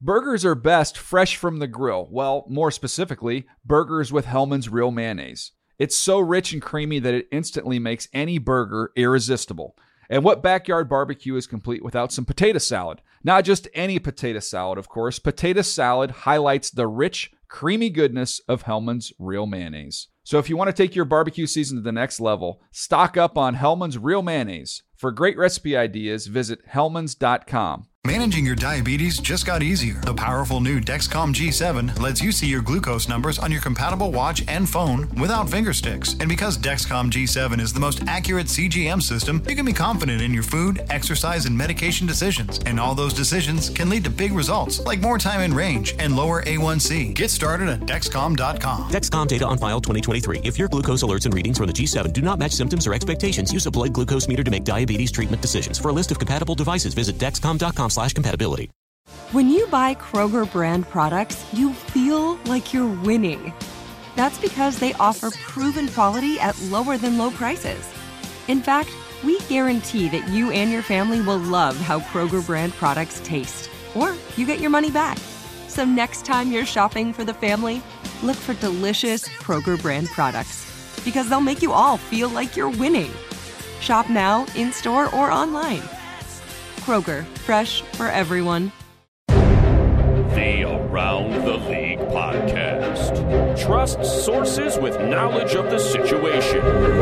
Burgers are best fresh from the grill. Well, more specifically, burgers with Hellmann's Real Mayonnaise. It's so rich and creamy that it instantly makes any burger irresistible. And what backyard barbecue is complete without some potato salad? Not just any potato salad, of course. Potato salad highlights the rich, creamy goodness of Hellmann's Real Mayonnaise. So if you want to take your barbecue season to the next level, stock up on Hellmann's Real Mayonnaise. For great recipe ideas, visit hellmanns.com. Managing your diabetes just got easier. The powerful new Dexcom G7 lets you see your glucose numbers on your compatible watch and phone without finger sticks. And because Dexcom G7 is the most accurate CGM system, you can be confident in your food, exercise, and medication decisions. And all those decisions can lead to big results, like more time in range and lower A1C. Get started at Dexcom.com. Dexcom data on file 2023. If your glucose alerts and readings from the G7 do not match symptoms or expectations, use a blood glucose meter to make diabetes treatment decisions. For a list of compatible devices, visit Dexcom.com/compatibility. When you buy Kroger brand products, you feel like you're winning. That's because they offer proven quality at lower than low prices. In fact, we guarantee that you and your family will love how Kroger brand products taste, or you get your money back. So next time you're shopping for the family, look for delicious Kroger brand products, because they'll make you all feel like you're winning. Shop now, in-store, or online. Kroger, fresh for everyone. The Around the League podcast. Trust sources with knowledge of the situation.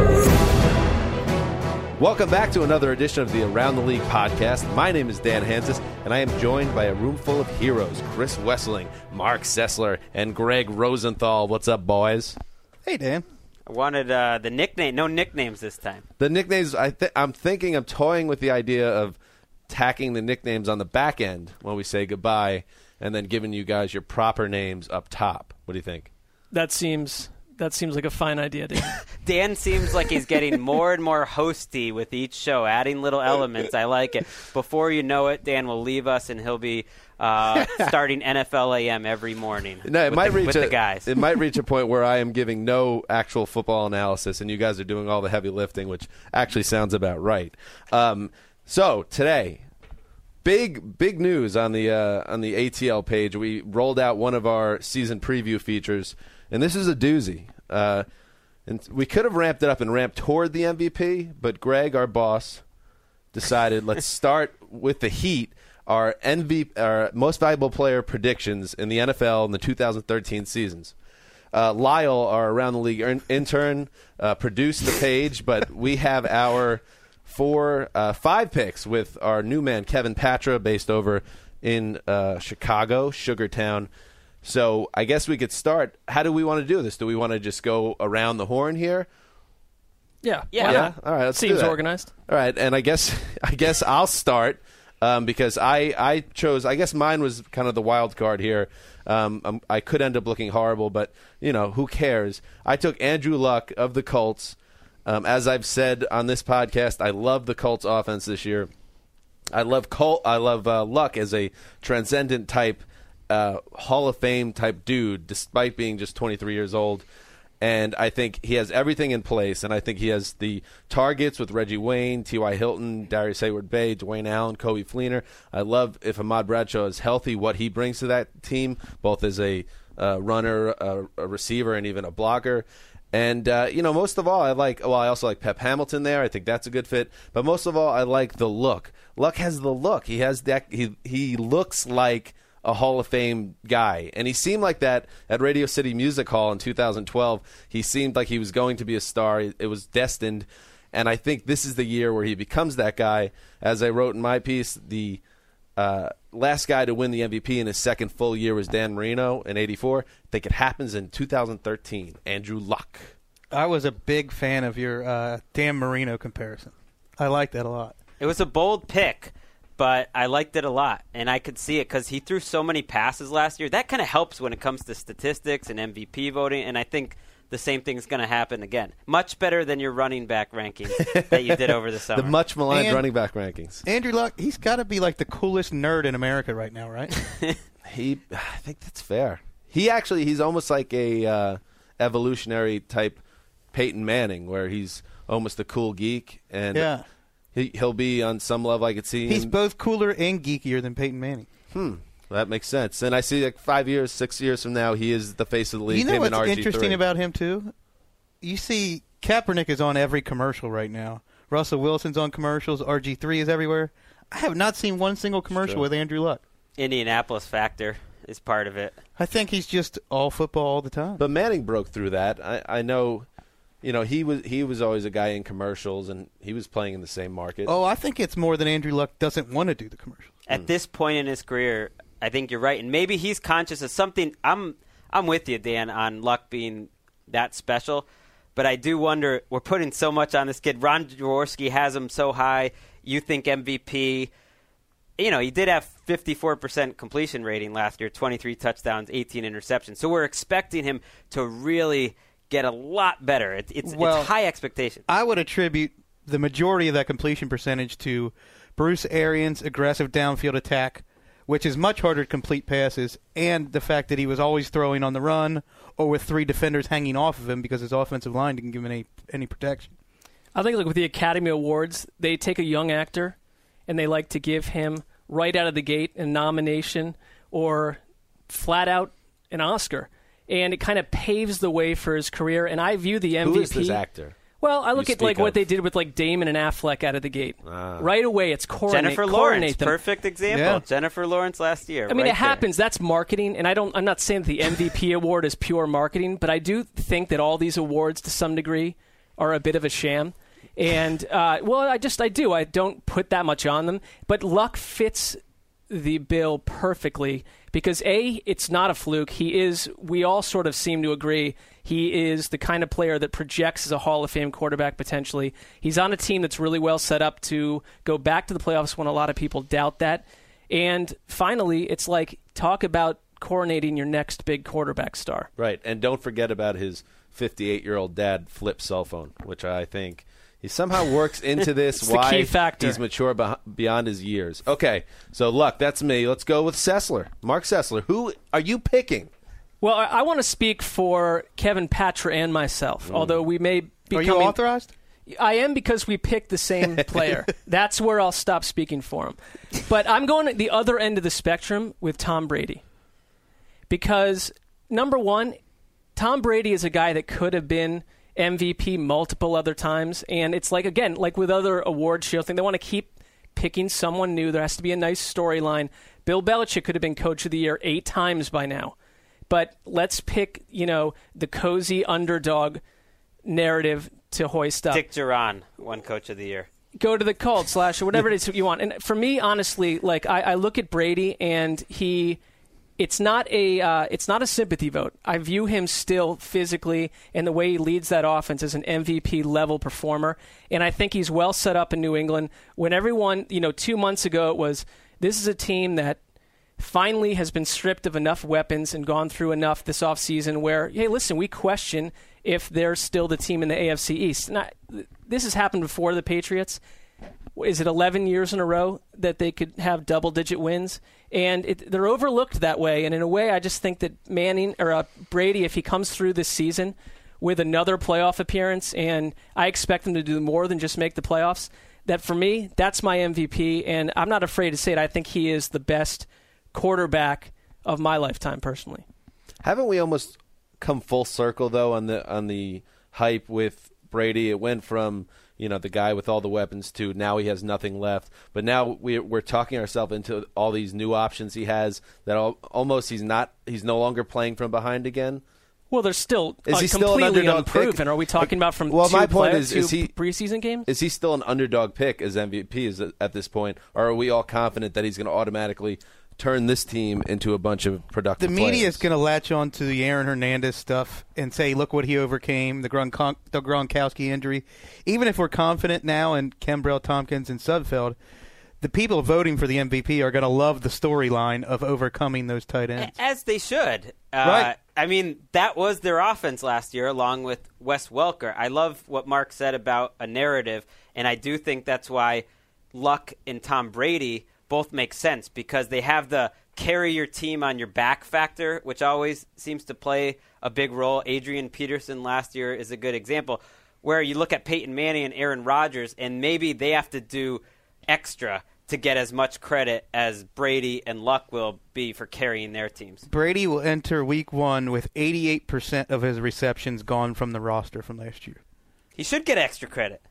Welcome back to another edition of the Around the League podcast. My name is Dan Hansis, and I am joined by a room full of heroes: Chris Wesseling, Mark Sessler, and Greg Rosenthal. What's up, boys? Hey, Dan. I wanted the nickname. No nicknames this time. The nicknames, I'm toying with the idea of tacking the nicknames on the back end when we say goodbye, and then giving you guys your proper names up top. What do you think? That seems like a fine idea, Dan. Dan seems like he's getting more and more hosty with each show, adding little elements. I like it. Before you know it, Dan will leave us, and he'll be starting NFL AM every morning. No, it might reach the guys. It might reach a point where I am giving no actual football analysis, and you guys are doing all the heavy lifting, which actually sounds about right. So today, big news on the ATL page. We rolled out one of our season preview features, and this is a doozy. And we could have ramped it up and ramped toward the MVP, but Greg, our boss, decided let's start with the heat. Our most valuable player predictions in the NFL in the 2013 seasons. Lyle, our Around the League intern, produced the page, but we have our 5 picks with our new man Kevin Patra, based over in Chicago, Sugartown. So I guess we could start. How do we want to do this? Do we want to just go around the horn here? Yeah. All right, let's do Seems that. organized. All right, and I guess I'll start because I chose. I guess mine was kind of the wild card here. I could end up looking horrible, but who cares? I took Andrew Luck of the Colts. As I've said on this podcast, I love the Colts offense this year. I love Luck as a transcendent type, Hall of Fame type dude, despite being just 23 years old. And I think he has everything in place. And I think he has the targets with Reggie Wayne, T.Y. Hilton, Darius Hayward-Bay, Dwayne Allen, Coby Fleener. I love, if Ahmad Bradshaw is healthy, what he brings to that team, both as a runner, a receiver, and even a blocker. And, most of all, I also like Pep Hamilton there. I think that's a good fit. But most of all, I like the look. Luck has the look. He has that. He looks like a Hall of Fame guy. And he seemed like that at Radio City Music Hall in 2012. He seemed like he was going to be a star. It was destined. And I think this is the year where he becomes that guy. As I wrote in my piece, the last guy to win the MVP in his second full year was Dan Marino in '84. I think it happens in 2013. Andrew Luck. I was a big fan of your Dan Marino comparison. I liked that a lot. It was a bold pick, but I liked it a lot, and I could see it because he threw so many passes last year. That kind of helps when it comes to statistics and MVP voting, and I think the same thing's going to happen again. Much better than your running back rankings that you did over the summer. The much maligned running back rankings. Andrew Luck, he's got to be like the coolest nerd in America right now, right? I think that's fair. He's almost like a evolutionary type Peyton Manning, where he's almost a cool geek, and he'll be on some level. I could see he's him. both cooler and geekier than Peyton Manning. that makes sense. And I see 5 years, 6 years from now, he is the face of the league. You know him and what's RG3. interesting about him, too? You see Kaepernick is on every commercial right now. Russell Wilson's on commercials. RG3 is everywhere. I have not seen one single commercial with Andrew Luck. Indianapolis factor is part of it. I think he's just all football all the time. But Manning broke through that. I know, he was always a guy in commercials, and he was playing in the same market. Oh, I think it's more than Andrew Luck doesn't want to do the commercials. At this point in his career, I think you're right, and maybe he's conscious of something. I'm with you, Dan, on Luck being that special, but I do wonder. We're putting so much on this kid. Ron Jaworski has him so high. You think MVP? He did have 54% completion rating last year, 23 touchdowns, 18 interceptions. So we're expecting him to really get a lot better. It's high expectations. I would attribute the majority of that completion percentage to Bruce Arians' aggressive downfield attack, which is much harder to complete passes, and the fact that he was always throwing on the run or with 3 defenders hanging off of him because his offensive line didn't give him any protection. I think with the Academy Awards, they take a young actor and they like to give him right out of the gate a nomination or flat out an Oscar. And it kind of paves the way for his career. And I view the MVP. Who is this actor? Well, I look at what they did with Damon and Affleck out of the gate. Right away, it's Jennifer Lawrence, perfect example. Yeah. Jennifer Lawrence last year. I mean, it happens. That's marketing, and I'm not saying that the MVP award is pure marketing, but I do think that all these awards, to some degree, are a bit of a sham. And I do. I don't put that much on them, but Luck fits the bill perfectly because it's not a fluke. We all sort of seem to agree. He is the kind of player that projects as a Hall of Fame quarterback potentially. He's on a team that's really well set up to go back to the playoffs when a lot of people doubt that. And finally, it's like, talk about coronating your next big quarterback star. Right, and don't forget about his 58-year-old dad flip cell phone, which I think he somehow works into this. Why the key factor. He's mature beyond his years. Okay, so Luck, that's me. Let's go with Sessler. Mark Sessler. Who are you picking? Well, I want to speak for Kevin Patra and myself, although we may be Are you authorized? I am, because we picked the same player. That's where I'll stop speaking for him. But I'm going at the other end of the spectrum with Tom Brady. Because, number one, Tom Brady is a guy that could have been MVP multiple other times. And it's like, again, like with other award shows, they want to keep picking someone new. There has to be a nice storyline. Bill Belichick could have been Coach of the Year 8 times by now. But let's pick, the cozy underdog narrative to hoist up. Dick Duran won Coach of the Year. Go to the Colts, or whatever it is you want. And for me, honestly, I look at Brady and it's not a sympathy vote. I view him still physically and the way he leads that offense as an MVP level performer. And I think he's well set up in New England. When everyone, 2 months ago, it was, this is a team that finally has been stripped of enough weapons and gone through enough this offseason where, hey, listen, we question if they're still the team in the AFC East. Now, this has happened before the Patriots. Is it 11 years in a row that they could have double-digit wins? And they're overlooked that way. And in a way, I just think that Brady, if he comes through this season with another playoff appearance, and I expect him to do more than just make the playoffs, that for me, that's my MVP. And I'm not afraid to say it. I think he is the best quarterback of my lifetime, personally. Haven't we almost come full circle though on the hype with Brady? It went from the guy with all the weapons to now he has nothing left. But now we're talking ourselves into all these new options he has that almost he's no longer playing from behind again. Well, there's still is he completely still an underdog unproven. pick? Are we talking about from my point is he preseason games? Is he still an underdog pick as MVP at this point, or are we all confident that he's going to automatically turn this team into a bunch of productive The media players? is going to latch on to the Aaron Hernandez stuff and say, look what he overcame, the Gronkowski injury. Even if we're confident now in Kembrell, Tompkins, and Sudfeld, the people voting for the MVP are going to love the storyline of overcoming those tight ends. As they should. Right. I mean, that was their offense last year along with Wes Welker. I love what Mark said about a narrative, and I do think that's why Luck and Tom Brady both make sense, because they have the carry your team on your back factor, which always seems to play a big role. Adrian Peterson last year is a good example, where you look at Peyton Manning and Aaron Rodgers, and maybe they have to do extra to get as much credit as Brady and Luck will be for carrying their teams. Brady will enter Week 1 with 88% of his receptions gone from the roster from last year. He should get extra credit.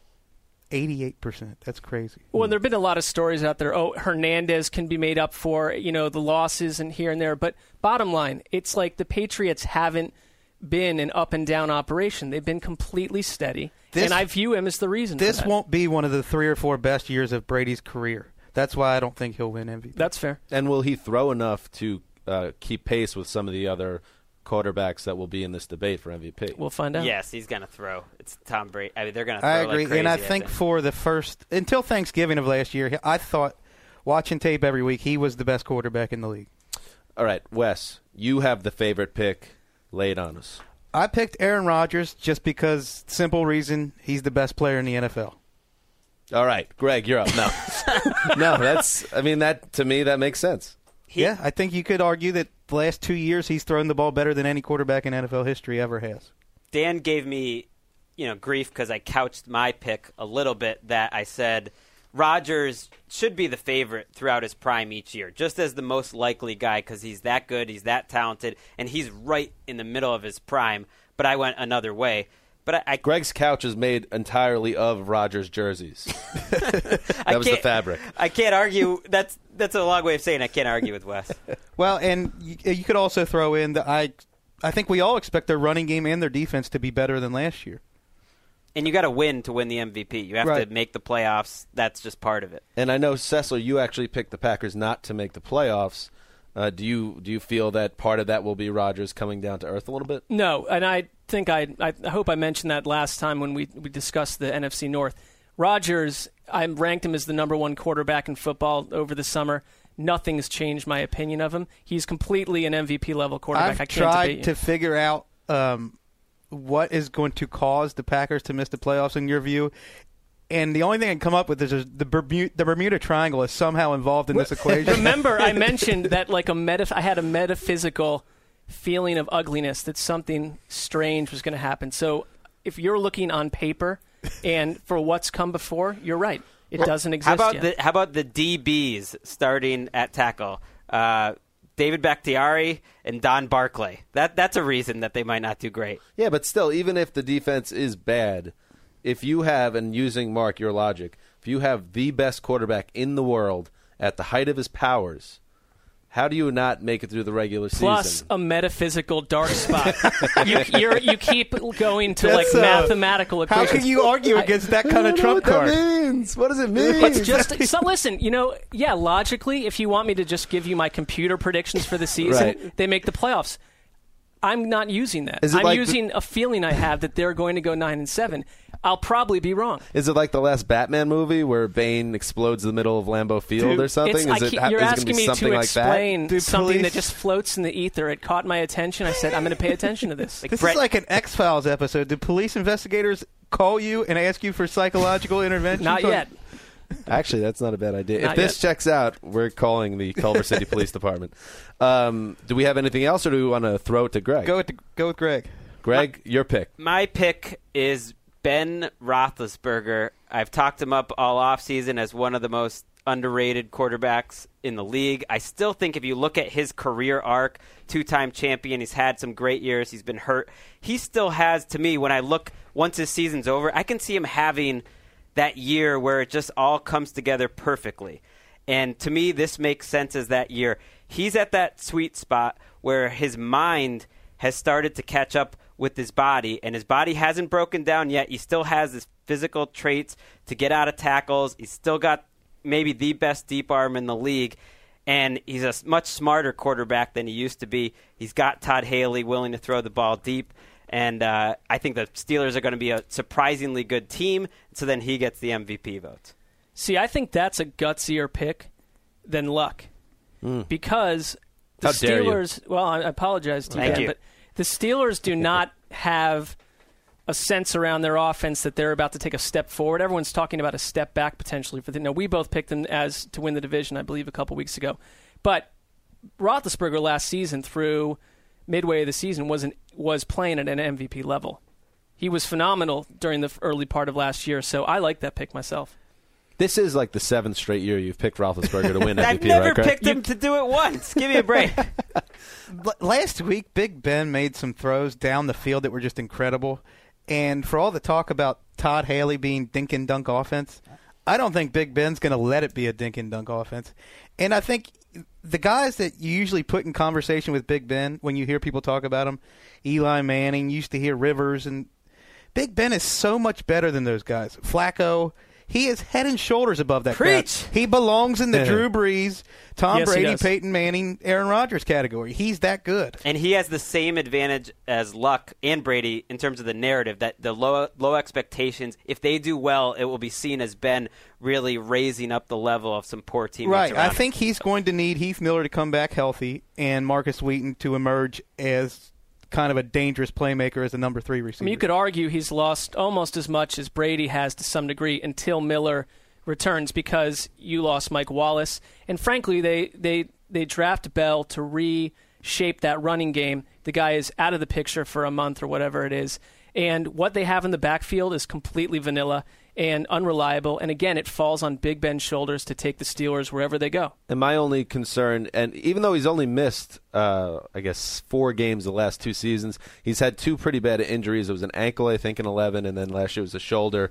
88%. That's crazy. Well, there have been a lot of stories out there. Oh, Hernandez can be made up for, the losses and here and there. But bottom line, it's like the Patriots haven't been an up and down operation. They've been completely steady. And I view him as the reason This for that. won't be one of the 3 or 4 best years of Brady's career. That's why I don't think he'll win MVP. That's fair. And will he throw enough to keep pace with some of the other quarterbacks that will be in this debate for MVP? We'll find out. Yes, he's going to throw. It's Tom Brady. I mean, they're going to throw I agree. like crazy. And I think for the first – until Thanksgiving of last year, I thought, watching tape every week, he was the best quarterback in the league. All right, Wes, you have the favorite pick. Lay it on us. I picked Aaron Rodgers just because, simple reason, he's the best player in the NFL. All right, Greg, you're up. No. No, that to me, that makes sense. Yeah, I think you could argue that the last 2 years he's thrown the ball better than any quarterback in NFL history ever has. Dan gave me, grief because I couched my pick a little bit that I said Rodgers should be the favorite throughout his prime each year, just as the most likely guy because he's that good, he's that talented, and he's right in the middle of his prime. But I went another way. But Greg's couch is made entirely of Rodgers jerseys. That was the fabric. I can't argue. That's a long way of saying I can't argue with Wes. Well, and you could also throw in that I think we all expect their running game and their defense to be better than last year. And you got to win to win the MVP. You have to make the playoffs. That's just part of it. And I know, Cecil, you actually picked the Packers not to make the playoffs. Do you feel that part of that will be Rodgers coming down to earth a little bit? No, and I think I hope I mentioned that last time when we discussed the NFC North. Rodgers, I ranked him as the number 1 quarterback in football over the summer. Nothing's changed my opinion of him. He's completely an MVP level quarterback. I've tried to figure out what is going to cause the Packers to miss the playoffs in your view. And the only thing I can come up with is the Bermuda Triangle is somehow involved in this equation. Remember, I mentioned that I had a metaphysical feeling of ugliness, that something strange was going to happen. So if you're looking on paper and for what's come before, you're right. It doesn't exist yet. How about the DBs starting at tackle? David Bakhtiari and Don Barclay. That's a reason that they might not do great. Yeah, but still, even if the defense is bad, if you have, and using, Mark, your logic, if you have the best quarterback in the world at the height of his powers, how do you not make it through the regular season? Plus a metaphysical dark spot. you keep going to mathematical equations. How can you argue against that kind of trump card? What does it mean? It's just so listen. Logically, if you want me to just give you my computer predictions for the season, they make the playoffs. I'm not using that. I'm using a feeling I have that they're going to go 9-7. I'll probably be wrong. Is it like the last Batman movie where Bane explodes in the middle of Lambeau Field or something? You're asking me to explain something that just floats in the ether. It caught my attention. I said, I'm going to pay attention to this. This is like an X-Files episode. Do police investigators call you and ask you for psychological intervention? Not yet. Actually, that's not a bad idea. If this checks out, we're calling the Culver City Police Department. Do we have anything else, or do we want to throw it to Greg? Go with Greg. Greg, your pick. My pick is Ben Roethlisberger. I've talked him up all offseason as one of the most underrated quarterbacks in the league. I still think if you look at his career arc, 2-time champion, he's had some great years, he's been hurt. He still has, to me, when I look, once his season's over, I can see him having that year where it just all comes together perfectly. And to me, this makes sense as that year. He's at that sweet spot where his mind has started to catch up with his body, and his body hasn't broken down yet. He still has his physical traits to get out of tackles. He's still got maybe the best deep arm in the league, and he's a much smarter quarterback than he used to be. He's got Todd Haley willing to throw the ball deep. And I think the Steelers are going to be a surprisingly good team, so then he gets the MVP vote. See, I think that's a gutsier pick than Luck. Because the Steelers, well, I apologize to you, but the Steelers do not have a sense around their offense that they're about to take a step forward. Everyone's talking about a step back potentially for them. Now, we both picked them as to win the division, I believe, a couple weeks ago. But Roethlisberger last season through midway of the season was playing at an MVP level. He was phenomenal during the early part of last year, so I like that pick myself. This is like the 7th straight year you've picked Roethlisberger to win MVP, I've never right, Craig? picked him to do it once. Give me a break. Last week, Big Ben made some throws down the field that were just incredible. And for all the talk about Todd Haley being dink-and-dunk offense, I don't think Big Ben's going to let it be a dink-and-dunk offense. And I think the guys that you usually put in conversation with Big Ben when you hear people talk about him, Eli Manning, used to hear Rivers, and Big Ben is so much better than those guys. Flacco, he is head and shoulders above that Preach. guy. He belongs in the Drew Brees, Tom Yes, he Brady, does. Peyton Manning, Aaron Rodgers category. He's that good. And he has the same advantage as Luck and Brady in terms of the narrative, that the low expectations, if they do well, it will be seen as Ben really raising up the level of some poor teammates Right. around I think he's going to need Heath Miller to come back healthy and Marcus Wheaton to emerge as kind of a dangerous playmaker as a number 3 receiver. I mean, you could argue he's lost almost as much as Brady has to some degree until Miller returns, because you lost Mike Wallace. And frankly, they draft Bell to reshape that running game. The guy is out of the picture for a month or whatever it is. And what they have in the backfield is completely vanilla and unreliable. And again, it falls on Big Ben's shoulders to take the Steelers wherever they go. And my only concern, and even though he's only missed, 4 games the last 2 seasons, he's had 2 pretty bad injuries. It was an ankle, I think, in 11, and then last year was a shoulder.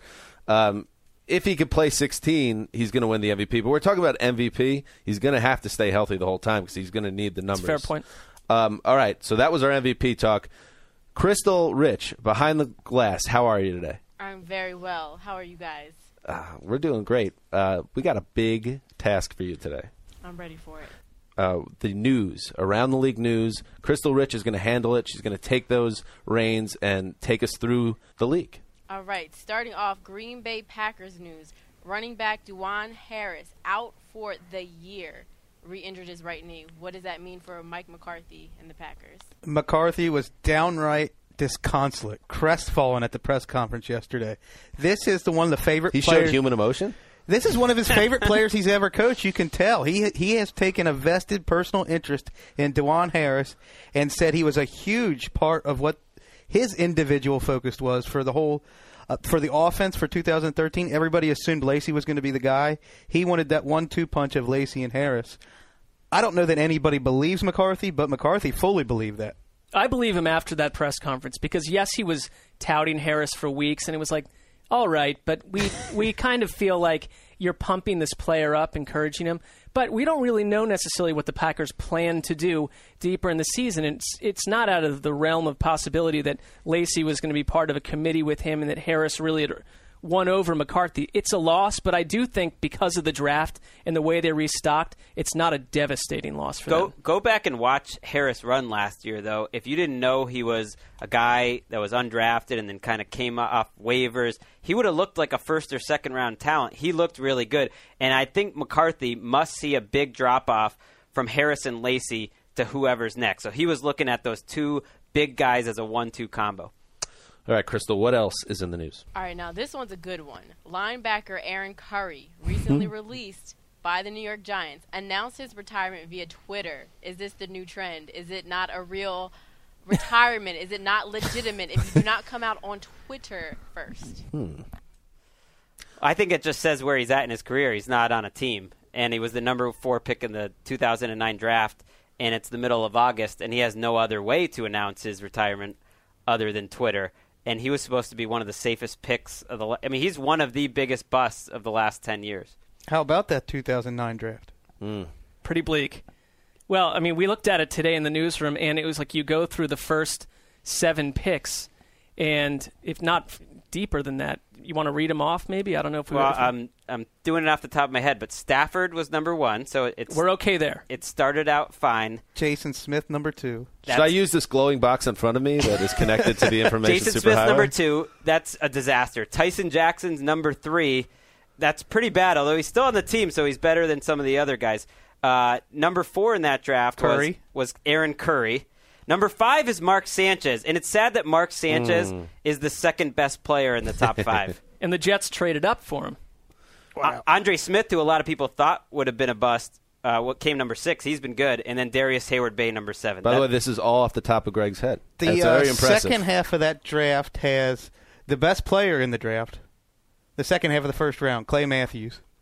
If he could play 16, he's going to win the MVP. But we're talking about MVP. He's going to have to stay healthy the whole time because he's going to need the numbers. That's a fair point. All right, so that was our MVP talk. Crystal Rich, behind the glass, how are you today? I'm very well. How are you guys? We're doing great. We got a big task for you today. I'm ready for it. The news, around the league news. Crystal Rich is going to handle it. She's going to take those reins and take us through the league. All right. Starting off, Green Bay Packers news. Running back Dwan Harris out for the year. Re-injured his right knee. What does that mean for Mike McCarthy and the Packers? McCarthy was downright disconsolate, crestfallen at the press conference yesterday. This is one of the favorite He players. showed human emotion? This is one of his favorite players he's ever coached. You can tell. He has taken a vested personal interest in Dwan Harris and said he was a huge part of what his individual focus was for the whole for the offense for 2013. Everybody assumed Lacy was going to be the guy. He wanted that 1-2 punch of Lacy and Harris. I don't know that anybody believes McCarthy, but McCarthy fully believed that. I believe him after that press conference because, yes, he was touting Harris for weeks, and it was like, all right, but we kind of feel like you're pumping this player up, encouraging him. But we don't really know necessarily what the Packers plan to do deeper in the season. It's not out of the realm of possibility that Lacy was going to be part of a committee with him and that Harris really had won over McCarthy. It's a loss, but I do think because of the draft and the way they restocked, it's not a devastating loss for them. Go back and watch Harris run last year, though. If you didn't know he was a guy that was undrafted and then kind of came off waivers, he would have looked like a first or second round talent. He looked really good. And I think McCarthy must see a big drop-off from Harris and Lacy to whoever's next. So he was looking at those 2 big guys as a 1-2 combo. All right, Crystal, what else is in the news? All right, now this one's a good one. Linebacker Aaron Curry, recently released by the New York Giants, announced his retirement via Twitter. Is this the new trend? Is it not a real retirement? Is it not legitimate if you do not come out on Twitter first? I think it just says where he's at in his career. He's not on a team, and he was the number 4 pick in the 2009 draft, and it's the middle of August, and he has no other way to announce his retirement other than Twitter. And he was supposed to be one of the safest picks of the. I mean, he's one of the biggest busts of the last 10 years. How about that 2009 draft? Pretty bleak. Well, I mean, we looked at it today in the newsroom, and it was like you go through the first 7 picks, and if not deeper than that, you want to read them off maybe? I don't know if we Well, I'm doing it off the top of my head, but Stafford was number 1, so we're okay there. It started out fine. Jason Smith, number 2. Should I use this glowing box in front of me that is connected to the information Jason superhighway? Smith's number 2. That's a disaster. Tyson Jackson's number 3. That's pretty bad, although he's still on the team, so he's better than some of the other guys. Number 4 in that draft was Aaron Curry. Number 5 is Mark Sanchez, and it's sad that Mark Sanchez is the second best player in the top 5. And the Jets traded up for him. Wow. Andre Smith, who a lot of people thought would have been a bust, what came number 6. He's been good. And then Darius Hayward-Bay, number 7. By the way, this is all off the top of Greg's head. The very impressive. second half of that draft has the best player in the draft. The second half of the first round, Clay Matthews.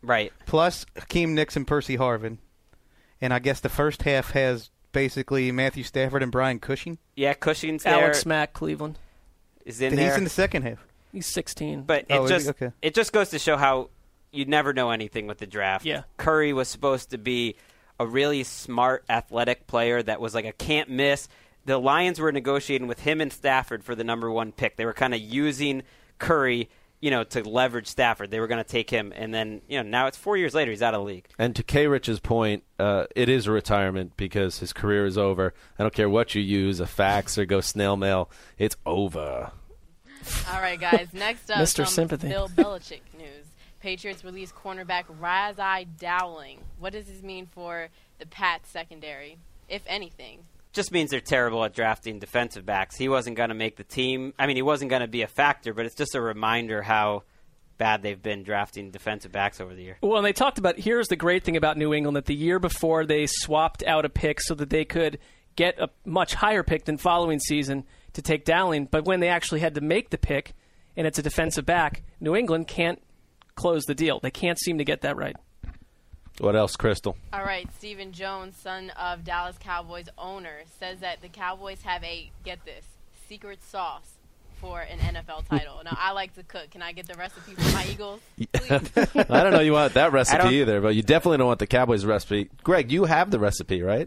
Right. Plus Hakeem Nicks and Percy Harvin. And I guess the first half has basically Matthew Stafford and Brian Cushing. Yeah, Cushing's there. Alex Mack, Cleveland. Is in And there. he's in the second half. He's 16. But it just goes to show how you never know anything with the draft. Yeah. Curry was supposed to be a really smart, athletic player that was like a can't miss. The Lions were negotiating with him and Stafford for the number 1 pick. They were kind of using Curry, to leverage Stafford. They were going to take him, and then, now it's 4 years later, he's out of the league. And to K. Rich's point, it is a retirement because his career is over. I don't care what you use, a fax or go snail mail. It's over. All right, guys. Next up, Mr. some Sympathy. Bill Belichick news. Patriots release cornerback Ras-I Dowling. What does this mean for the Pats secondary, if anything? Just means they're terrible at drafting defensive backs. He wasn't going to make the team. I mean, he wasn't going to be a factor, but it's just a reminder how bad they've been drafting defensive backs over the year. Well, and they talked about, here's the great thing about New England, that the year before they swapped out a pick so that they could get a much higher pick than following season to take Dowling. But when they actually had to make the pick, and it's a defensive back, New England can't close the deal. They can't seem to get that right. What else, Crystal? All right, Stephen Jones, son of Dallas Cowboys owner, says that the Cowboys have a, get this, secret sauce for an NFL title. Now, I like to cook. Can I get the recipe for my Eagles, please? I don't know you want that recipe either, but you definitely don't want the Cowboys recipe. Greg, you have the recipe, right?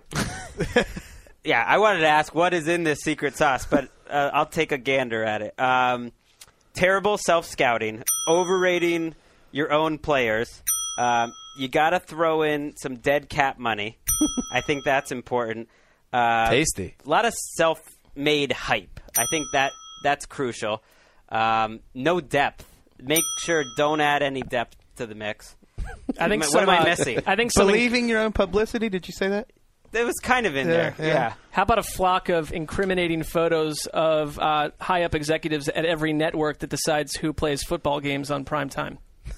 Yeah, I wanted to ask what is in this secret sauce, but I'll take a gander at it. Terrible self-scouting, overrating your own players. You got to throw in some dead cap money. I think that's important. Tasty. A lot of self-made hype. I think that's crucial. No depth. Make sure don't add any depth to the mix. I think what am I missing? I think Believing your own publicity, did you say that? It was kind of in there. Yeah. How about a flock of incriminating photos of high-up executives at every network that decides who plays football games on prime time?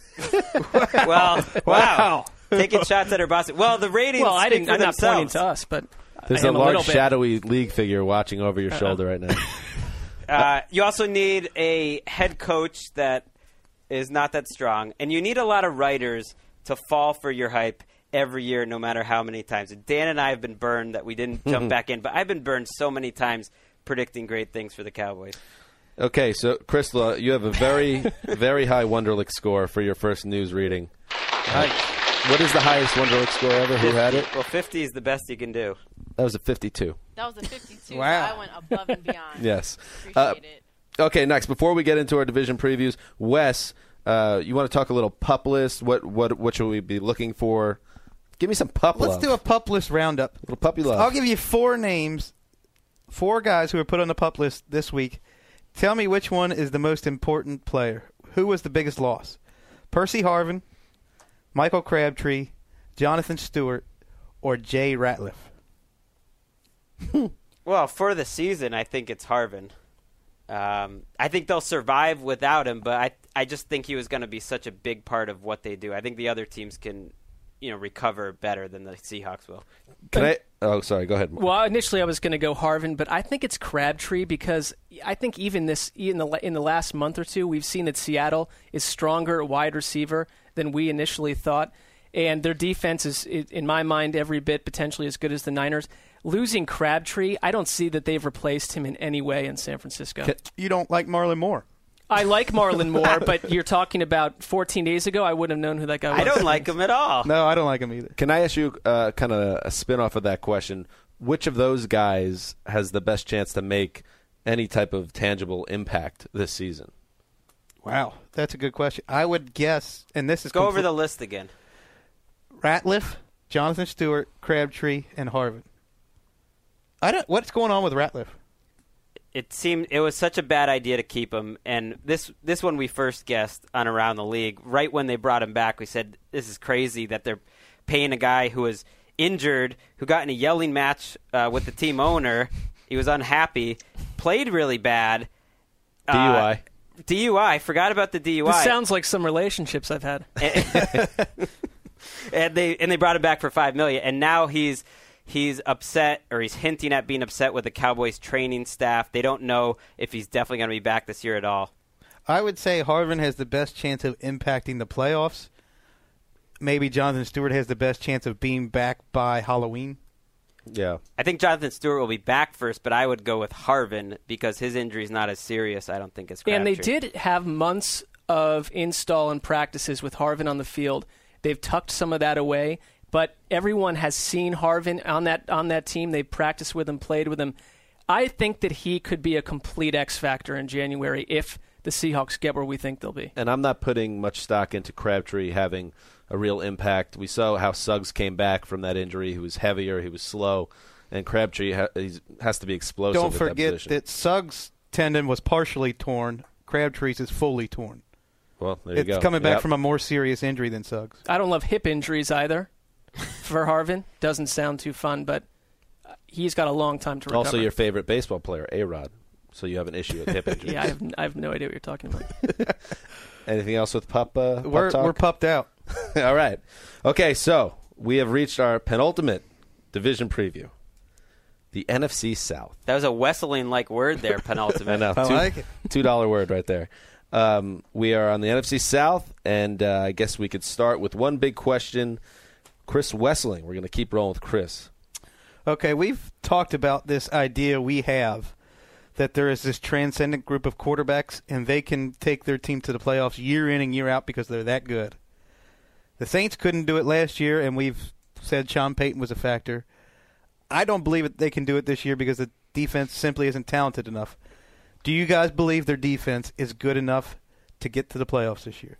Well, wow. Taking shots at her boss. Well, the ratings speak for I'm not pointing themselves. to us, but There's I a am large little bit. shadowy league figure watching over your shoulder right now. You also need a head coach that is not that strong, and you need a lot of writers to fall for your hype every year, no matter how many times. Dan and I have been burned that we didn't jump back in, but I've been burned so many times predicting great things for the Cowboys. Okay, so, Crystal, you have a very, very high Wonderlic score for your first news reading. What is the highest Wonderlic score ever? 50. Who had it? Well, 50 is the best you can do. That was a 52. That was a 52, Wow. so I went above and beyond. Yes. Appreciate it. Okay, next, before we get into our division previews, Wes, you want to talk a little pup list? What should we be looking for? Give me some pup Let's love. do a pup list roundup. Little puppy love. I'll give you 4 names, 4 guys who were put on the pup list this week. Tell me which one is the most important player. Who was the biggest loss? Percy Harvin, Michael Crabtree, Jonathan Stewart, or Jay Ratliff? Well, for the season, I think it's Harvin. I think they'll survive without him, but I just think he was going to be such a big part of what they do. I think the other teams can, recover better than the Seahawks will. Oh, sorry. Go ahead, Mark. Well, initially I was going to go Harvin, but I think it's Crabtree because I think even in the last month or two, we've seen that Seattle is stronger at wide receiver than we initially thought, and their defense is, in my mind, every bit potentially as good as the Niners. Losing Crabtree, I don't see that they've replaced him in any way in San Francisco. You don't like Marlon Moore? I like Marlon Moore, but you're talking about 14 days ago, I wouldn't have known who that guy was. I don't like him at all. No, I don't like him either. Can I ask you kind of a spin-off of that question? Which of those guys has the best chance to make any type of tangible impact this season? Wow, that's a good question. I would guess, and this is Go over the list again. Ratliff, Jonathan Stewart, Crabtree, and Harvin. What's going on with Ratliff? It was such a bad idea to keep him, and this one we first guessed on Around the League. Right when they brought him back, we said this is crazy that they're paying a guy who was injured, who got in a yelling match with the team owner. He was unhappy, played really bad. DUI. Forgot about the DUI. This sounds like some relationships I've had. and they brought him back for $5 million, and now he's upset, or he's hinting at being upset with the Cowboys training staff. They don't know if he's definitely going to be back this year at all. I would say Harvin has the best chance of impacting the playoffs. maybe Jonathan Stewart has the best chance of being back by Halloween. Yeah. I think Jonathan Stewart will be back first, but I would go with Harvin because his injury is not as serious, I don't think, as Crabtree. And they did have months of install and practices with Harvin on the field. They've tucked some of that away, but everyone has seen Harvin on that team. They've practiced with him, played with him. I think that he could be a complete X factor in January if the Seahawks get where we think they'll be. And I'm not putting much stock into Crabtree having a real impact. We saw how Suggs came back from that injury. He was heavier, he was slow, and Crabtree has to be explosive. Don't forget that Suggs' tendon was partially torn. Crabtree's is fully torn. Well, there you go. It's coming back from a more serious injury than Suggs. I don't love hip injuries either for Harvin. Doesn't sound too fun, but he's got a long time to recover. Also your favorite baseball player, A-Rod. So you have an issue with hip injuries. Yeah, I have no idea what you're talking about. Anything else with pup talk? We're pupped out. All right. Okay, so we have reached our penultimate division preview. The NFC South. That was a Wesseling-like word there, penultimate. I know. I like it. $2 word right there. We are on the NFC South, and I guess we could start with one big question. Chris Wesseling. We're going to keep rolling with Chris. Okay, we've talked about this idea we have that there is this transcendent group of quarterbacks, and they can take their team to the playoffs year in and year out because they're that good. The Saints couldn't do it last year, and we've said Sean Payton was a factor. I don't believe that they can do it this year because the defense simply isn't talented enough. Do you guys believe their defense is good enough to get to the playoffs this year?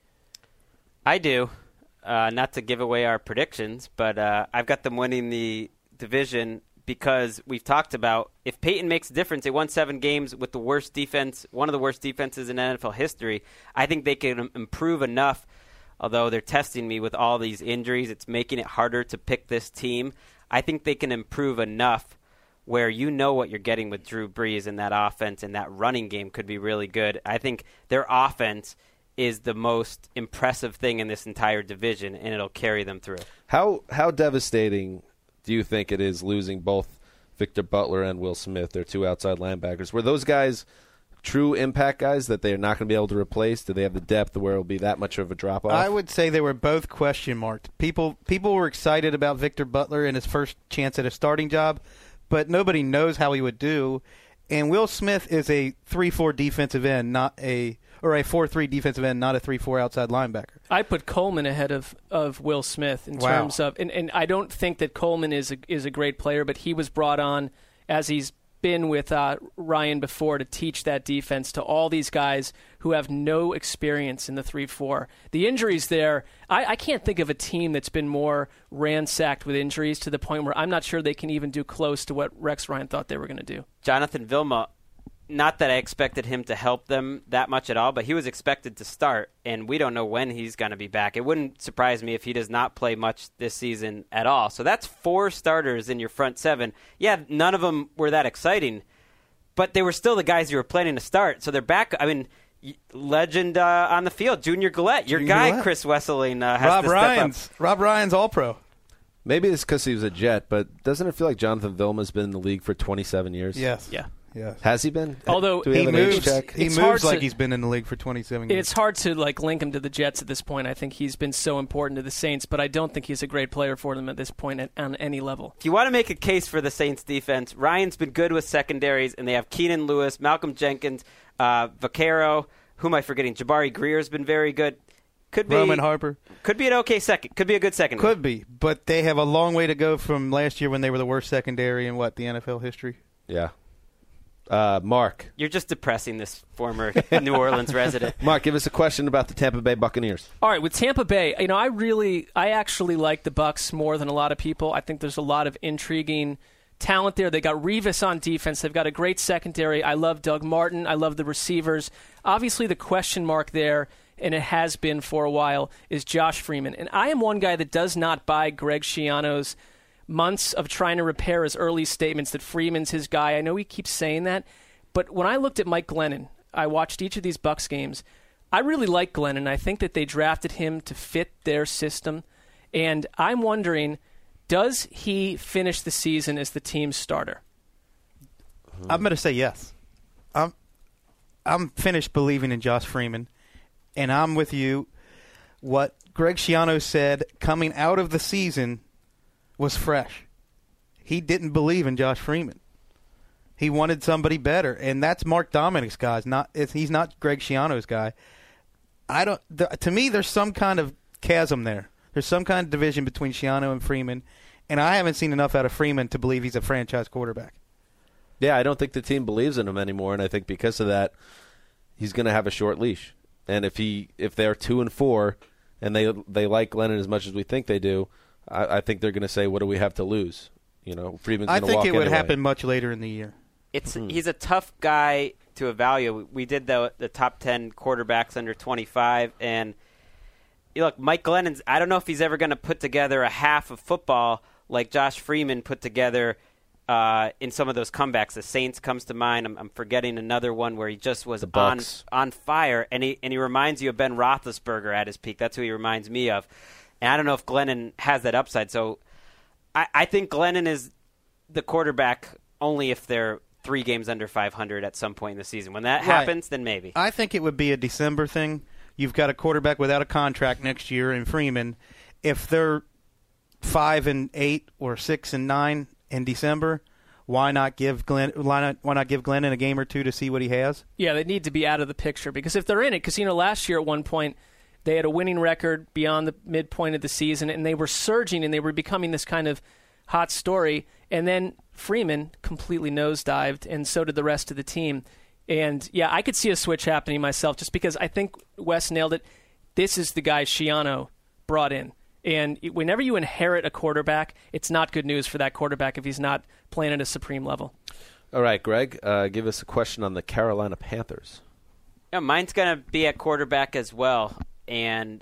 I do. Not to give away our predictions, but I've got them winning the division because we've talked about if Peyton makes a difference, they won 7 games with the worst defense, one of the worst defenses in NFL history. I think they can improve enough, although they're testing me with all these injuries. It's making it harder to pick this team. I think they can improve enough where you know what you're getting with Drew Brees in that offense, and that running game could be really good. I think their offense is the most impressive thing in this entire division, and it'll carry them through. How devastating do you think it is losing both Victor Butler and Will Smith, their 2 outside linebackers? Were those guys true impact guys that they're not going to be able to replace? Do they have the depth where it will be that much of a drop-off? I would say they were both question marked. People were excited about Victor Butler and his first chance at a starting job, but nobody knows how he would do. And Will Smith is a 3-4 defensive end, or a 4-3 defensive end, not a 3-4 outside linebacker. I put Coleman ahead of Will Smith in terms of, and I don't think that Coleman is a great player, but he was brought on as he's been with Ryan before to teach that defense to all these guys who have no experience in the 3-4. The injuries there, I can't think of a team that's been more ransacked with injuries to the point where I'm not sure they can even do close to what Rex Ryan thought they were going to do. Jonathan Vilma, not that I expected him to help them that much at all, but he was expected to start, and we don't know when he's going to be back. It wouldn't surprise me if he does not play much this season at all. So that's 4 starters in your front 7. Yeah, none of them were that exciting, but they were still the guys you were planning to start. So they're back. I mean, legend on the field, Junior Gillette. Your guy, Gillette. Chris Wesseling, has to step up. Rob Ryan's All-Pro. Maybe it's because he was a Jet, but doesn't it feel like Jonathan Vilma's been in the league for 27 years? Yes. Yeah. Yes. Has he been? Although Do we have an age check? He moves like he's been in the league for 27 years. It's hard to link him to the Jets at this point. I think he's been so important to the Saints, but I don't think he's a great player for them at this point on any level. If you want to make a case for the Saints defense, Ryan's been good with secondaries, and they have Keenan Lewis, Malcolm Jenkins, Vaccaro. Who am I forgetting? Jabari Greer's been very good. Could be Roman Harper. Could be an okay second. Could be a good second. Could be, but they have a long way to go from last year when they were the worst secondary in the NFL history. Yeah. Mark. You're just depressing this former New Orleans resident. Mark, give us a question about the Tampa Bay Buccaneers. All right, with Tampa Bay, I actually like the Bucs more than a lot of people. I think there's a lot of intriguing talent there. They got Revis on defense. They've got a great secondary. I love Doug Martin. I love the receivers. Obviously, the question mark there, and it has been for a while, is Josh Freeman. And I am one guy that does not buy Greg Schiano's months of trying to repair his early statements that Freeman's his guy. I know he keeps saying that, but when I looked at Mike Glennon, I watched each of these Bucs games. I really like Glennon. I think that they drafted him to fit their system, and I'm wondering, does he finish the season as the team's starter? I'm going to say yes. I'm finished believing in Josh Freeman, and I'm with you. what Greg Schiano said coming out of the season was fresh. He didn't believe in Josh Freeman. He wanted somebody better, and that's Mark Dominic's guy. He's not Greg Schiano's guy. To me, there's some kind of chasm there. There's some kind of division between Schiano and Freeman, and I haven't seen enough out of Freeman to believe he's a franchise quarterback. Yeah, I don't think the team believes in him anymore, and I think because of that, he's going to have a short leash. And if they're 2-4 and they like Glennon as much as we think they do, I think they're going to say, "What do we have to lose?" Freeman's going to walk I think it would anyway. happen much later in the year. He's a tough guy to evaluate. We did the top 10 quarterbacks under 25, and look, Mike Glennon's. I don't know if he's ever going to put together a half of football like Josh Freeman put together in some of those comebacks. The Saints comes to mind. I'm forgetting another one where he just was on fire, and he reminds you of Ben Roethlisberger at his peak. That's who he reminds me of. And I don't know if Glennon has that upside. So I think Glennon is the quarterback only if they're 3 games under 500 at some point in the season. When that happens, then maybe. I think it would be a December thing. You've got a quarterback without a contract next year in Freeman. If they're 5-8 or 6-9 in December, why not give Glennon a game or two to see what he has? Yeah, they need to be out of the picture because if they're in it, because last year at one point they had a winning record beyond the midpoint of the season, and they were surging and they were becoming this kind of hot story. And then Freeman completely nosedived, and so did the rest of the team. And yeah, I could see a switch happening myself, just because I think Wes nailed it. This is the guy Schiano brought in. And whenever you inherit a quarterback, it's not good news for that quarterback if he's not playing at a supreme level. All right, Greg, give us a question on the Carolina Panthers. Yeah, mine's going to be at quarterback as well. And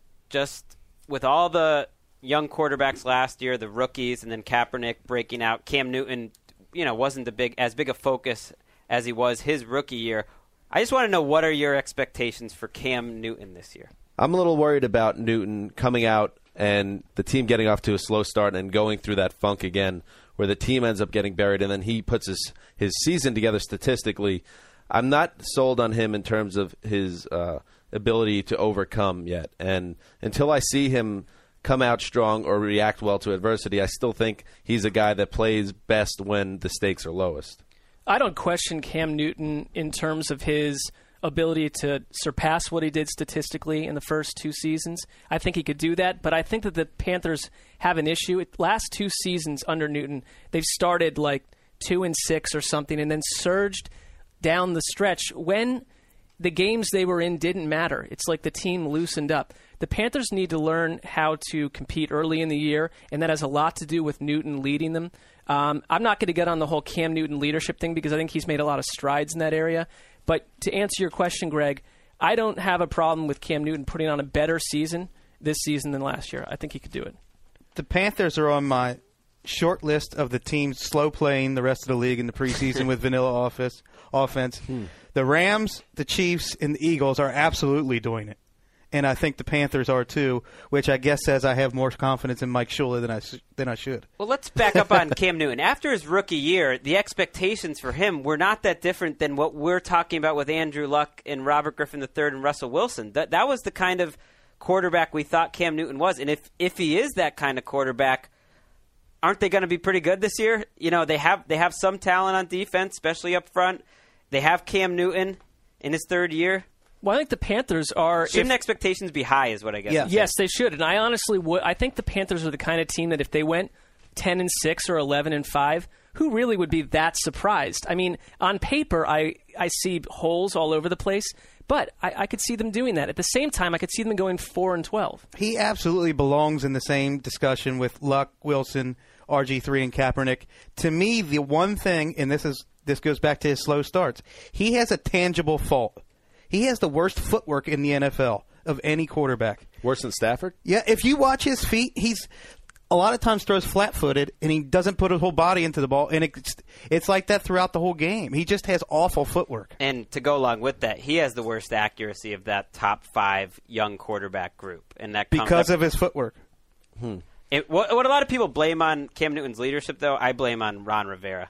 just with all the young quarterbacks last year, the rookies, and then Kaepernick breaking out, Cam Newton, wasn't as big a focus as he was his rookie year. I just want to know, what are your expectations for Cam Newton this year? I'm a little worried about Newton coming out and the team getting off to a slow start and going through that funk again where the team ends up getting buried and then he puts his season together statistically. I'm not sold on him in terms of his ability to overcome yet. And until I see him come out strong or react well to adversity, I still think he's a guy that plays best when the stakes are lowest. I don't question Cam Newton in terms of his ability to surpass what he did statistically in the first 2 seasons. I think he could do that, but I think that the Panthers have an issue. Last 2 seasons under Newton, they've started like 2-6 or something and then surged down the stretch when the games they were in didn't matter. It's like the team loosened up. The Panthers need to learn how to compete early in the year, and that has a lot to do with Newton leading them. I'm not going to get on the whole Cam Newton leadership thing because I think he's made a lot of strides in that area. But to answer your question, Greg, I don't have a problem with Cam Newton putting on a better season this season than last year. I think he could do it. The Panthers are on my short list of the teams slow playing the rest of the league in the preseason with vanilla offense. The Rams, the Chiefs, and the Eagles are absolutely doing it. And I think the Panthers are too, which I guess says I have more confidence in Mike Shula than I should. Well, let's back up on Cam Newton. After his rookie year, the expectations for him were not that different than what we're talking about with Andrew Luck and Robert Griffin III and Russell Wilson. That was the kind of quarterback we thought Cam Newton was. And if he is that kind of quarterback, aren't they going to be pretty good this year? They have some talent on defense, especially up front. They have Cam Newton in his 3rd year. Well, I think the Panthers are... Shouldn't expectations be high is what I guess. Yeah. Yes, they should. And I honestly would. I think the Panthers are the kind of team that if they went 10-6 or 11-5, who really would be that surprised? I mean, on paper, I see holes all over the place, but I could see them doing that. At the same time, I could see them going 4-12. He absolutely belongs in the same discussion with Luck, Wilson, RG3, and Kaepernick. To me, the one thing, and this goes back to his slow starts, he has a tangible fault. He has the worst footwork in the NFL of any quarterback. Worse than Stafford? Yeah, if you watch his feet, he's a lot of times throws flat-footed, and he doesn't put his whole body into the ball, and it's like that throughout the whole game. He just has awful footwork. And to go along with that, he has the worst accuracy of that top 5 young quarterback group. And that because of his footwork. What a lot of people blame on Cam Newton's leadership, though, I blame on Ron Rivera.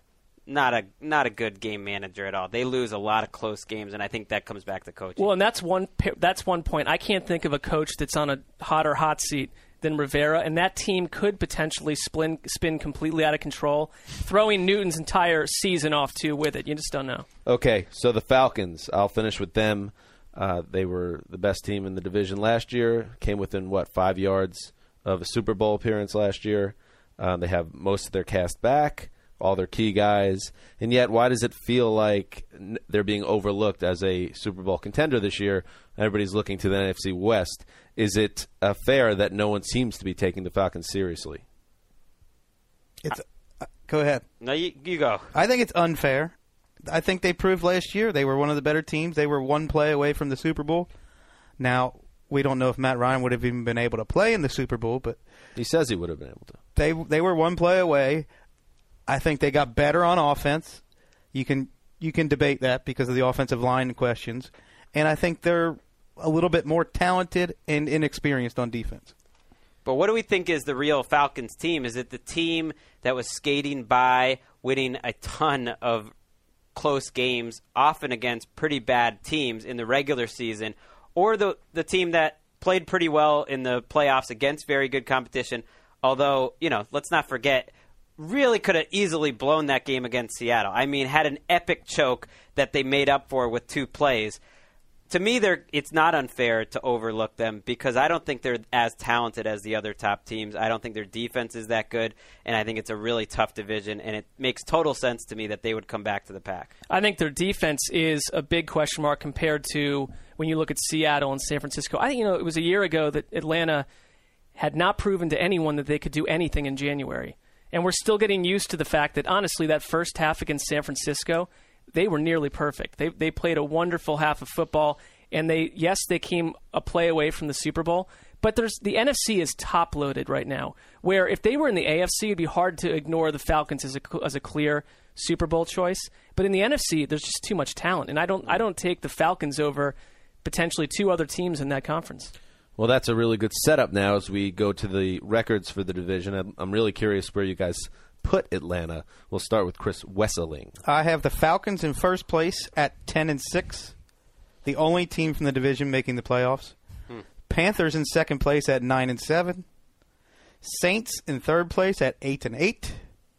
not a good game manager at all. They lose a lot of close games, and I think that comes back to coaching. Well, and that's one point. I can't think of a coach that's on a hotter hot seat than Rivera, and that team could potentially spin completely out of control, throwing Newton's entire season off, too, with it. You just don't know. Okay, so the Falcons, I'll finish with them. They were the best team in the division last year, came within, 5 yards of a Super Bowl appearance last year. They have most of their cast back, all their key guys, and yet why does it feel like they're being overlooked as a Super Bowl contender this year? Everybody's looking to the NFC West. Is it fair that no one seems to be taking the Falcons seriously? Go ahead. No, you go. I think it's unfair. I think they proved last year they were one of the better teams. They were one play away from the Super Bowl. Now, we don't know if Matt Ryan would have even been able to play in the Super Bowl, but he says he would have been able to. They were one play away. I think they got better on offense. You can debate that because of the offensive line questions, and I think they're a little bit more talented and inexperienced on defense. But what do we think is the real Falcons team? Is it the team that was skating by, winning a ton of close games, often against pretty bad teams in the regular season, or the team that played pretty well in the playoffs against very good competition, although, let's not forget, really could have easily blown that game against Seattle. I mean, had an epic choke that they made up for with 2 plays. To me, it's not unfair to overlook them because I don't think they're as talented as the other top teams. I don't think their defense is that good, and I think it's a really tough division, and it makes total sense to me that they would come back to the pack. I think their defense is a big question mark compared to when you look at Seattle and San Francisco. I think, it was a year ago that Atlanta had not proven to anyone that they could do anything in January. And we're still getting used to the fact that, honestly, that first half against San Francisco, they were nearly perfect. They played a wonderful half of football, and they came a play away from the Super Bowl. But the NFC is top-loaded right now, where if they were in the AFC, it'd be hard to ignore the Falcons as a clear Super Bowl choice. But in the NFC, there's just too much talent, and I don't take the Falcons over potentially 2 other teams in that conference. Well, that's a really good setup now as we go to the records for the division. I'm really curious where you guys put Atlanta. We'll start with Chris Wesseling. I have the Falcons in first place at 10-6, the only team from the division making the playoffs. Panthers in second place at 9-7. Saints in third place at 8-8.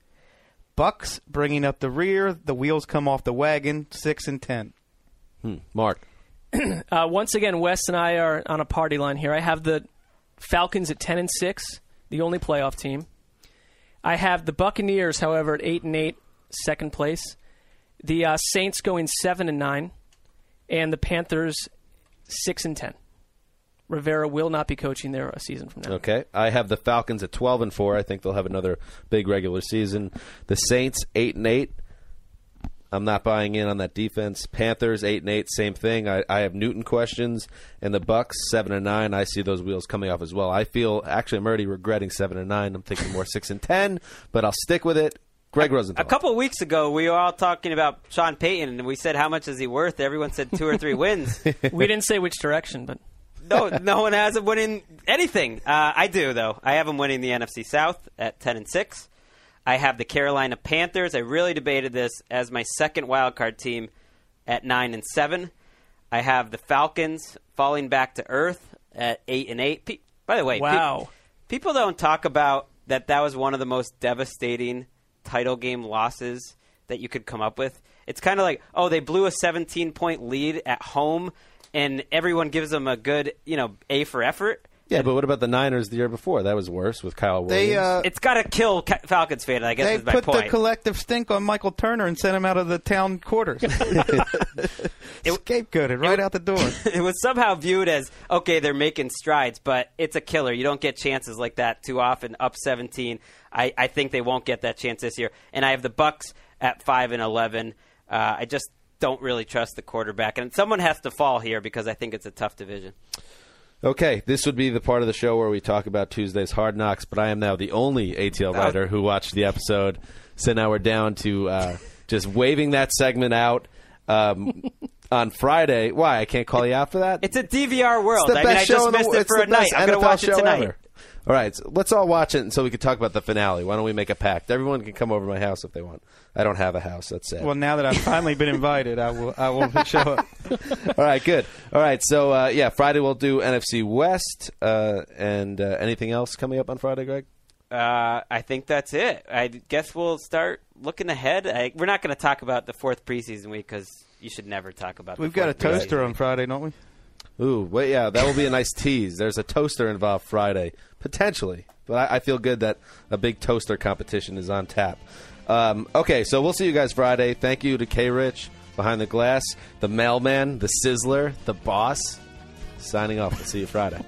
Bucks bringing up the rear. The wheels come off the wagon, 6-10. Mark. Once again, Wes and I are on a party line here. I have the Falcons at 10-6, the only playoff team. I have the Buccaneers, however, at 8-8, second place. The Saints going 7-9, and the Panthers 6-10. Rivera will not be coaching there a season from now. Okay, I have the Falcons at 12-4. I think they'll have another big regular season. The Saints 8-8. I'm not buying in on that defense. Panthers 8-8, same thing. I have Newton questions, and the Bucks 7-9. I see those wheels coming off as well. I'm already regretting 7-9. I'm thinking more 6-10, but I'll stick with it. Greg Rosenthal. A couple of weeks ago, we were all talking about Sean Payton, and we said how much is he worth. Everyone said 2 or 3 wins. We didn't say which direction, but no one has him winning anything. I do though. I have him winning the NFC South at 10-6. I have the Carolina Panthers. I really debated this as my second wildcard team at 9-7. I have the Falcons falling back to earth at 8-8. By the way, wow. People don't talk about that was one of the most devastating title game losses that you could come up with. It's kind of like, they blew a 17-point lead at home, and everyone gives them a good, A for effort. Yeah, but what about the Niners the year before? That was worse with Kyle Williams. It's got to kill Falcons fan, I guess is my point. They put the collective stink on Michael Turner and sent him out of the town quarters. Scapegoated right out the door. It was somehow viewed as, okay, they're making strides, but it's a killer. You don't get chances like that too often, up 17. I think they won't get that chance this year. And I have the Bucks at 5-11. I just don't really trust the quarterback. And someone has to fall here because I think it's a tough division. Okay, this would be the part of the show where we talk about Tuesday's Hard Knocks, but I am now the only ATL writer who watched the episode. So now we're down to just waving that segment out on Friday. Why? I can't call you out for that? It's a DVR world. I just missed it for a night. I'm going to watch it tonight. All right, so let's all watch it so we can talk about the finale. Why don't we make a pact? Everyone can come over to my house if they want. I don't have a house. That's sad. Well, now that I've finally been invited, I will show up. All right, good. All right, so, Friday we'll do NFC West. And anything else coming up on Friday, Greg? I think that's it. I guess we'll start looking ahead. We're not going to talk about the fourth preseason week because you should never talk about We've got a toaster on Friday, don't we? Ooh, wait, yeah, that will be a nice tease. There's a toaster involved Friday, potentially. But I feel good that a big toaster competition is on tap. Okay, so we'll see you guys Friday. Thank you to K-Rich, Behind the Glass, the mailman, the sizzler, the boss. Signing off. We'll see you Friday.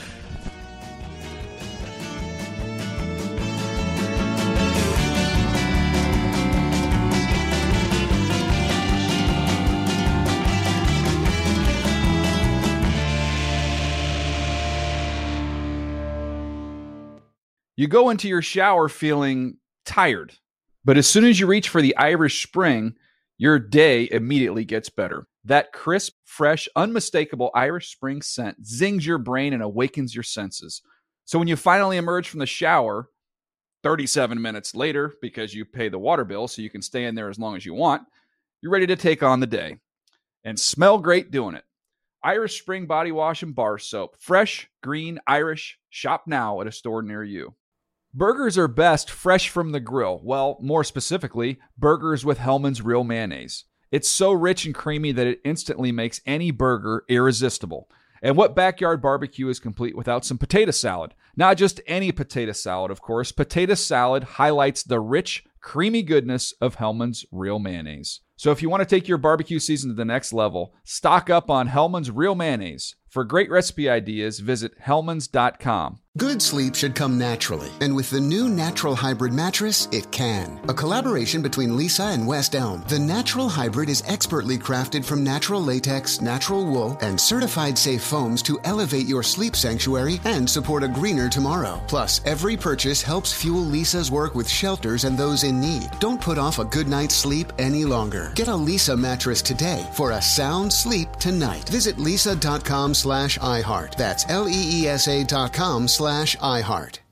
You go into your shower feeling tired, but as soon as you reach for the Irish Spring, your day immediately gets better. That crisp, fresh, unmistakable Irish Spring scent zings your brain and awakens your senses. So when you finally emerge from the shower, 37 minutes later, because you pay the water bill so you can stay in there as long as you want, you're ready to take on the day. And smell great doing it. Irish Spring Body Wash and Bar Soap. Fresh, green, Irish. Shop now at a store near you. Burgers are best fresh from the grill. Well, more specifically, burgers with Hellmann's Real Mayonnaise. It's so rich and creamy that it instantly makes any burger irresistible. And what backyard barbecue is complete without some potato salad? Not just any potato salad, of course. Potato salad highlights the rich, creamy goodness of Hellmann's Real Mayonnaise. So if you want to take your barbecue season to the next level, stock up on Hellmann's Real Mayonnaise. For great recipe ideas, visit hellmanns.com. Good sleep should come naturally, and with the new Natural Hybrid mattress, it can. A collaboration between Lisa and West Elm, the Natural Hybrid is expertly crafted from natural latex, natural wool, and certified safe foams to elevate your sleep sanctuary and support a greener tomorrow. Plus, every purchase helps fuel Lisa's work with shelters and those in need. Don't put off a good night's sleep any longer. Get a Lisa mattress today for a sound sleep tonight. Visit lisa.com/iHeart. That's LEESA.com/iHeart.